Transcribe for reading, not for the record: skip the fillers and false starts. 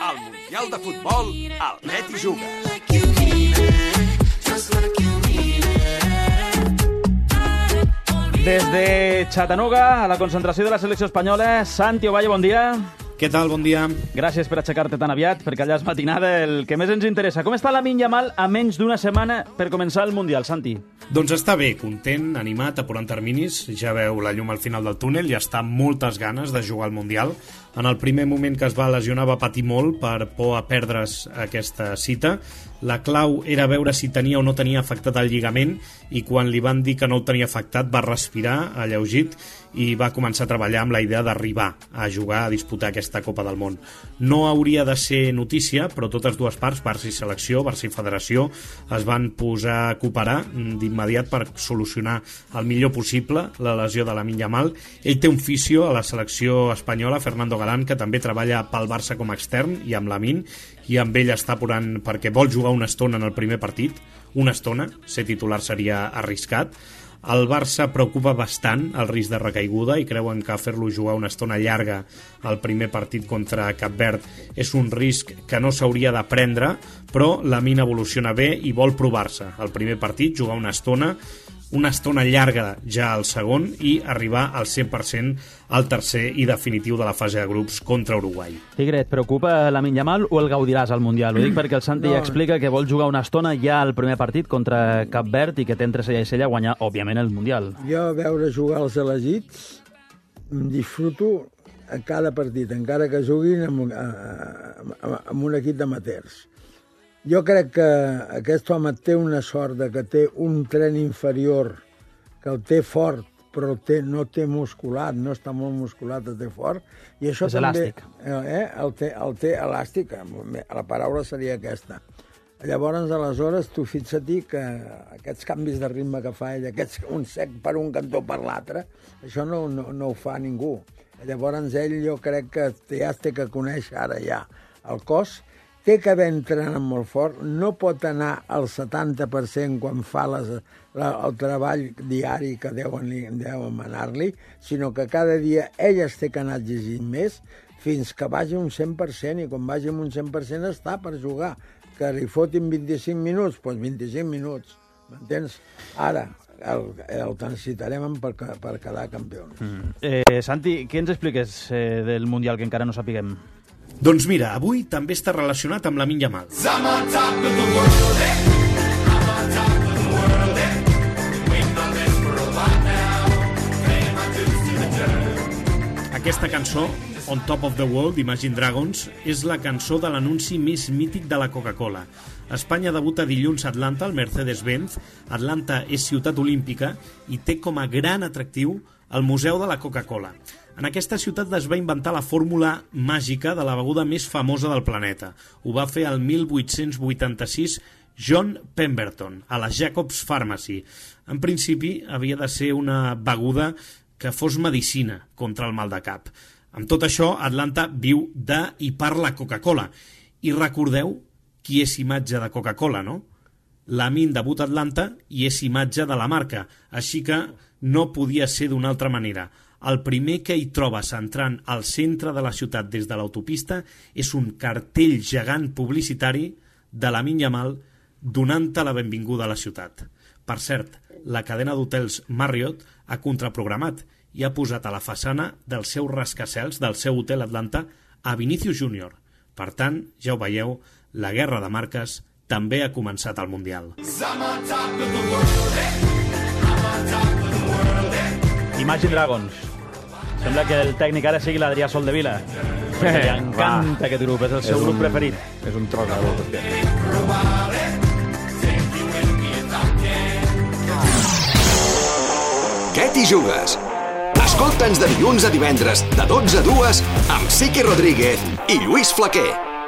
Al Mundial de Futbol, al Net i Jugues. Des de Chattanooga, a la concentració de la selecció espanyola, Santi Ovalle, bon dia. Què tal? Bon dia. Gràcies per aixecar-te tan aviat, perquè allà és matinada el que més ens interessa. Com està Lamine Yamal a menys d'una setmana per començar el Mundial, Santi? Doncs està bé, content, animat, apurant terminis, ja veu la llum al final del túnel i està amb moltes ganes de jugar al Mundial. En el primer moment que es va lesionar va patir molt per por a perdre's aquesta cita. La clau era veure si tenia o no tenia afectat el lligament i quan li van dir que no el tenia afectat va respirar alleugit i va començar a treballar amb la idea d'arribar a jugar, a disputar aquesta Copa del Món. No hauria de ser notícia, però totes dues parts, Barça i selecció, Barça i federació, es van posar a cooperar d'immediat per solucionar el millor possible la lesió de Lamine Yamal. Ell té un fisio a la selecció espanyola, Fernando Galán, que també treballa pel Barça com a extern i amb Lamine, i amb ell està apurant perquè vol jugar una estona en el primer partit, una estona, ser titular seria arriscat. El Barça preocupa bastant el risc de recaiguda i creuen que fer-lo jugar una estona llarga al primer partit contra Cap Verd és un risc que no s'hauria de prendre, però Lamine evoluciona bé i vol provar-se. El primer partit, jugar una estona llarga ja al segon i arribar al 100% al tercer i definitiu de la fase de grups contra Uruguai. Tigre, et preocupa Lamine Yamal o el gaudiràs al Mundial? Ho dic perquè el Santi explica que vol jugar una estona ja al primer partit contra Cap Verd i que té entre cella i cella guanyar, òbviament, el Mundial. Jo veure jugar els elegits disfruto a cada partit, encara que juguin amb un equip d'amateurs. Jo crec que aquest home té una sort de que té un tren inferior, que el té fort, però no té musculat, no està molt musculat, el té fort. I això és també, elàstic. El té elàstic, la paraula seria aquesta. Llavors, aleshores, tu fixa't que aquests canvis de ritme que fa ell, un sec per un cantó per l'altre, això no ho fa ningú. Llavors, ell jo crec que ja té que conèixer ara ja el cos, té que haver entrenat molt fort, no pot anar al 70% quan fa el treball diari que deuen manar-li, sinó que cada dia ell es té que anar exigint més fins que vagi un 100%, i quan vagi un 100% està per jugar. Que li fotin 25 minuts, doncs 25 minuts, m'entens? Ara, el necessitarem per quedar campions. Santi, què ens expliques del Mundial que encara no sapiguem? Doncs mira, avui també està relacionat amb Lamine Yamal. Aquesta cançó, On Top of the World, d'Imagine Dragons, és la cançó de l'anunci més mític de la Coca-Cola. Espanya debuta dilluns a Atlanta, al Mercedes-Benz. Atlanta és ciutat olímpica i té com a gran atractiu el Museu de la Coca-Cola. En aquesta ciutat es va inventar la fórmula màgica de la beguda més famosa del planeta. Ho va fer el 1886 John Pemberton, a la Jacobs Pharmacy. En principi havia de ser una beguda que fos medicina contra el mal de cap. Amb tot això, Atlanta viu de i per la Coca-Cola. I recordeu qui és imatge de Coca-Cola, no? Lamine debuta a Atlanta i és imatge de la marca, així que no podia ser d'una altra manera. El primer que hi trobes entrant al centre de la ciutat des de l'autopista és un cartell gegant publicitari de Lamine Yamal donant-te la benvinguda a la ciutat. Per cert, la cadena d'hotels Marriott ha contraprogramat i ha posat a la façana del seu rascacels, del seu hotel Atlanta, a Vinicius Junior. Per tant, ja ho veieu, la guerra de marques també ha començat al Mundial. Imagine Dragons. Sembla que el tècnic ara sigui l'Adrià Soldevila. Li encanta aquest grup, és el seu grup preferit. És un trocador. Què t'hi jugues? Escolta'ns de dilluns a divendres, de 12 a 2, amb Sique Rodríguez i Lluís Flaquer.